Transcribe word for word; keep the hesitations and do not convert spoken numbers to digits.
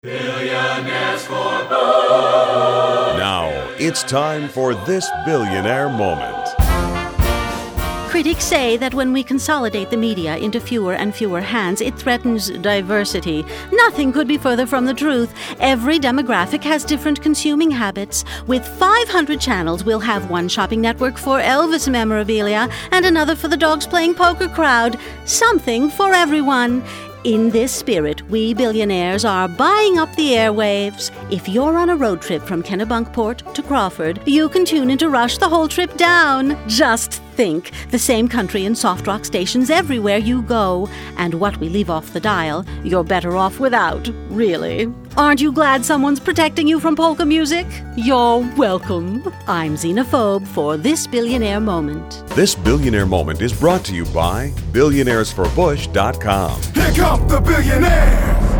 Billionaires for Bush. Now, it's time for This Billionaire Moment. Critics say that when we consolidate the media into fewer and fewer hands, it threatens diversity. Nothing could be further from the truth. Every demographic has different consuming habits. With five hundred channels, we'll have one shopping network for Elvis memorabilia and another for the dogs playing poker crowd. Something for everyone. In this spirit, we billionaires are buying up the airwaves. If you're on a road trip from Kennebunkport to Crawford, you can tune into Rush the whole trip down. Just think, the same country and soft rock stations everywhere you go. And what we leave off the dial, you're better off without, really. Aren't you glad someone's protecting you from polka music? You're welcome. I'm Xenophobe for This Billionaire Moment. This Billionaire Moment is brought to you by billionaires for bush dot com. Here come the billionaires.